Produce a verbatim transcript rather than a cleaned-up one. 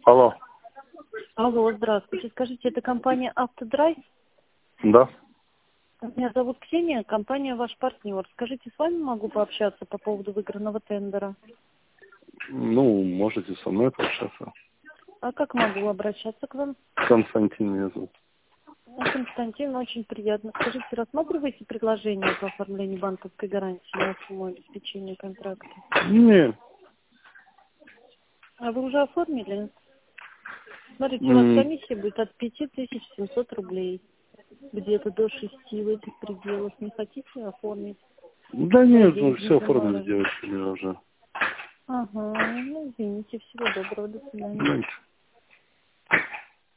Алло. Алло, здравствуйте. Скажите, это компания «Автодрайв»? Да. Меня зовут Ксения, компания «Ваш партнер». Скажите, с вами могу пообщаться по поводу выигранного тендера? Ну, можете со мной пообщаться. А как могу обращаться к вам? Константин меня зовут. Ну, Константин, очень приятно. Скажите, рассматриваете предложение по оформлению банковской гарантии на сумму обеспечения контракта? Не. А вы уже оформили? Смотрите, у вас М, комиссия будет от пяти тысяч семисот рублей. Где-то до шести в этих пределах. Не хотите оформить? Да Свои нет, ну деньги все оформили изымали. девочки уже. Ага, ну извините, всего доброго, до свидания. Знаете.